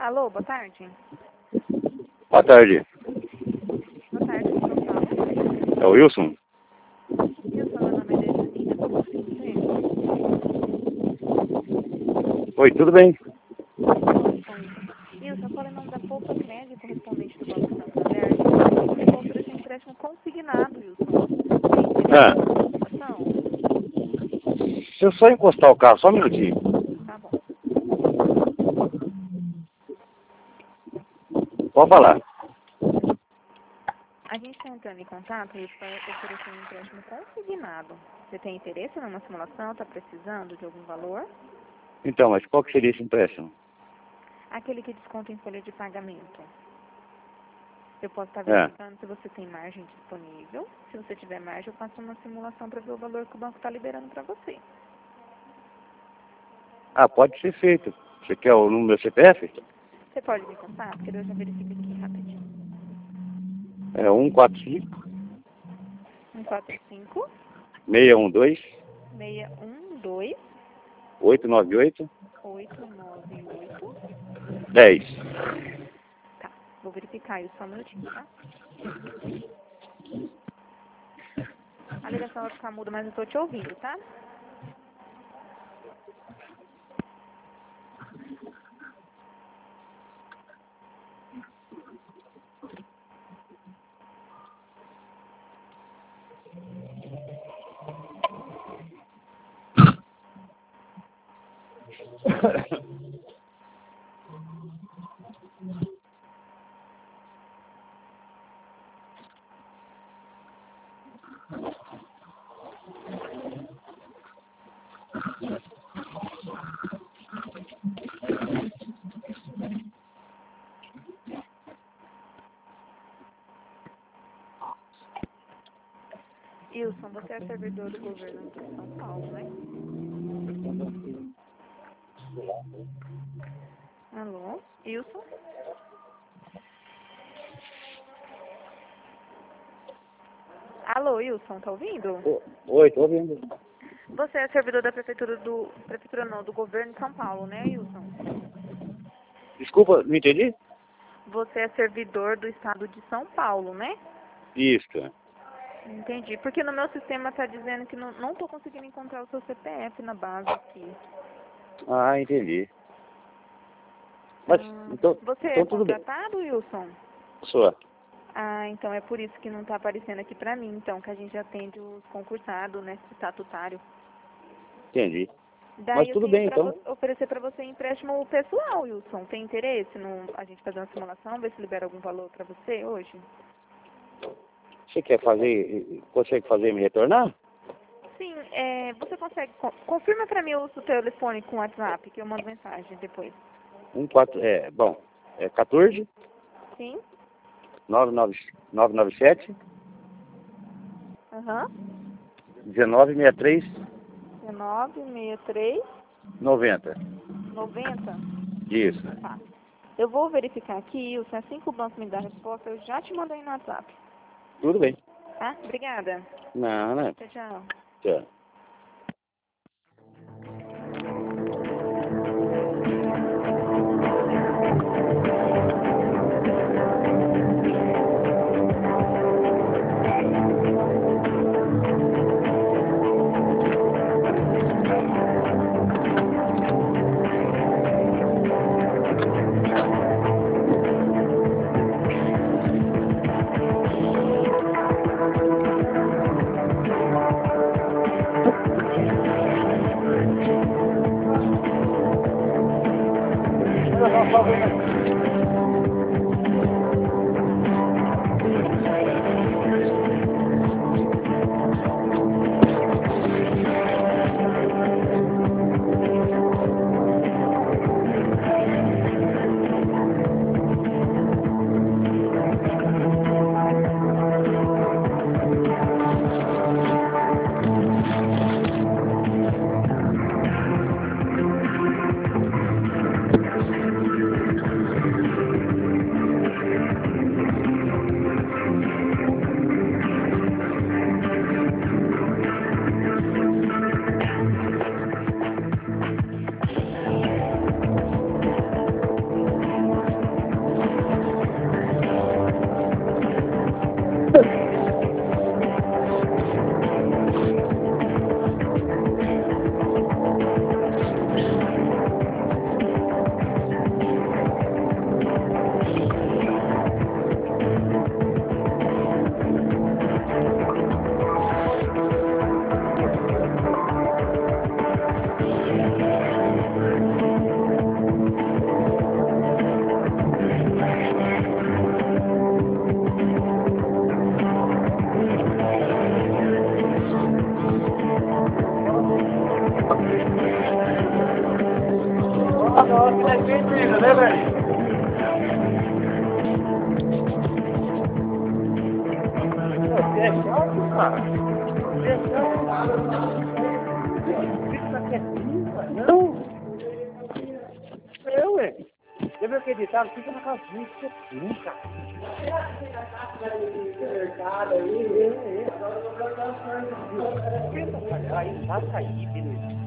Alô, boa tarde. Boa tarde. Boa tarde, quem fala? É o Wilson? Wilson, meu nome é Dejanira, tudo bem com você? Oi, tudo bem? Wilson, eu falei em nome da Poupa Crédito, correspondente do Banco Santander. A gente conseguiu oferecer empréstimo consignado, Wilson. Tem interesse na situação? Se eu só encostar o carro, só um minutinho. Tá bom. Pode falar. A gente está entrando em contato, Wilson, para oferecer um empréstimo consignado. Você tem interesse numa simulação? Está precisando de algum valor? Então, mas qual que seria esse empréstimo? Aquele que desconta em folha de pagamento. Eu posso estar É. verificando se você tem margem disponível. Se você tiver margem, eu faço uma simulação para ver o valor que o banco está liberando para você. Ah, pode ser feito. Você quer o número do CPF? Você pode me contar? Porque eu já verifico aqui rapidinho. É 145 145 612 612 898 898. 10. Tá, vou verificar aí só um minutinho, tá? A ligação vai ficar muda, mas eu tô te ouvindo, tá? Wilson, você é servidor do governo de São Paulo, né? Alô? Wilson? Alô, Wilson, tá ouvindo? Oi, tô ouvindo. Você é servidor da prefeitura não, do governo de São Paulo, né, Wilson? Desculpa, não entendi? Você é servidor do estado de São Paulo, né? Isso. Entendi. Porque no meu sistema tá dizendo que não tô conseguindo encontrar o seu CPF na base aqui. Ah, entendi. Mas, então Você é tudo bem. contratado, Wilson? Sua. Ah, então é por isso que não tá aparecendo aqui pra mim, então, que a gente atende os concursados, né, estatutário. Entendi. Daí Mas eu tudo tenho bem, pra então. oferecer pra você empréstimo pessoal, Wilson. Tem interesse a gente fazer uma simulação, ver se libera algum valor pra você hoje? Você quer fazer, consegue fazer e me retornar? Sim, você consegue, confirma pra mim o seu telefone com o WhatsApp, que eu mando mensagem depois. 14 Sim? 997 Aham. 1963 1963 90. 90. Isso. Tá. Eu vou verificar aqui, Wilson, assim que o banco me dá a resposta, eu já te mando aí no WhatsApp. Tudo bem. Tá? Obrigada. Não, não. Tchau, tchau. Tchau. hora que nós fez briga, né, velho? Você é chato, cara. Você é chato, cara. Fica quietinho, cara. Não. Ué. Você viu que editado? Fica na casinha, quietinho, cara. Mercado aí, agora eu vou botar as coisas. Tenta falhar aí, passa aí, beleza.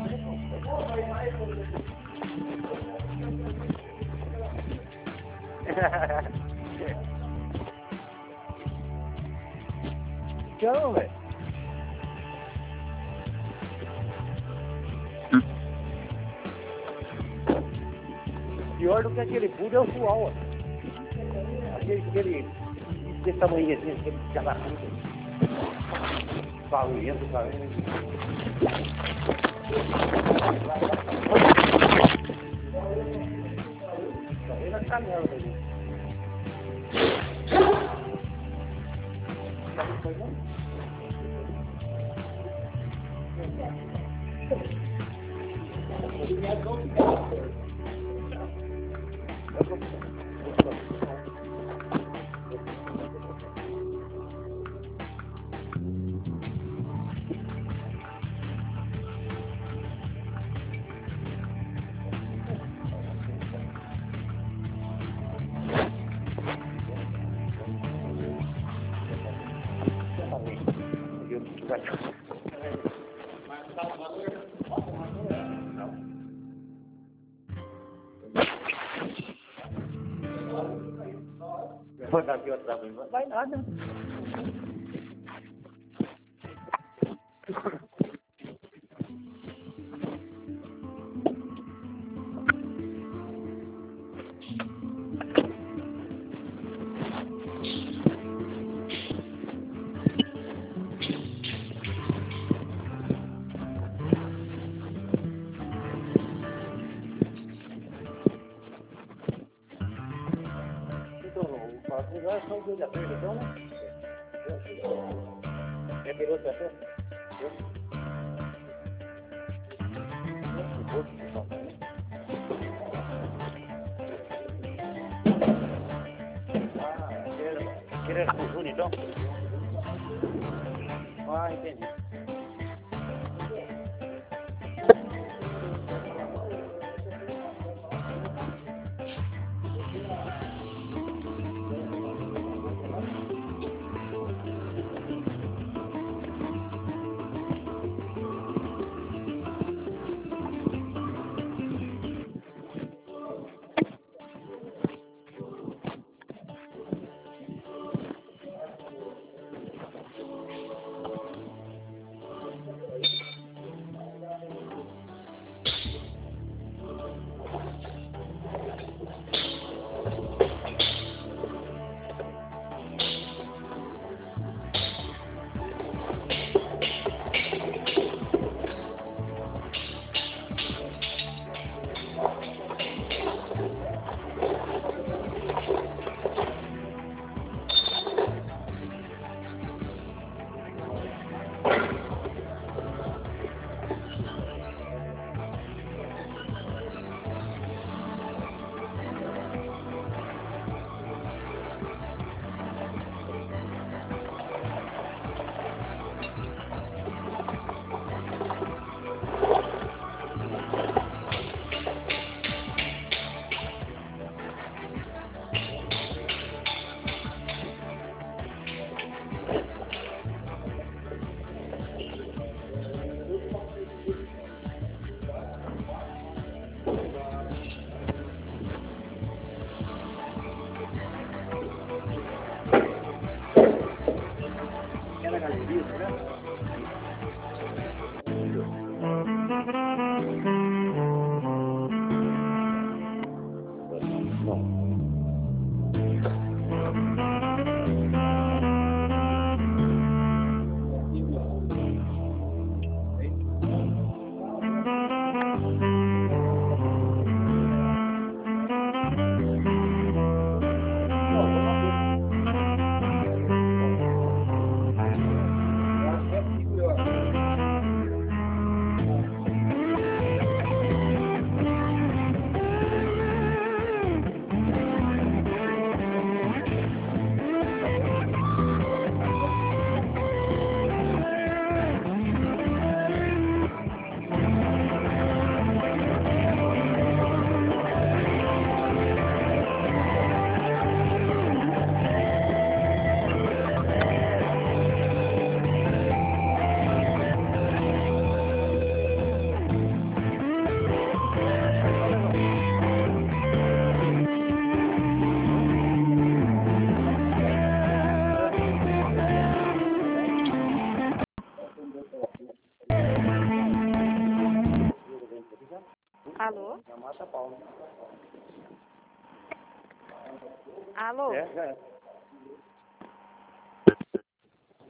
Então, velho. Pior do que aquele fundo é o sual, ó. Aquele desse tamanho assim, aquele calacudo. Barulhento, barulhento. Tá vendo a canela dele? Vou dar aqui outra vez. Vai nada. Agora só o dois da perda, então, né? É piloto da perda? Querer com o Júnior, então? Ah, entendi. Alô? Já mata a pau. Alô? É, já é.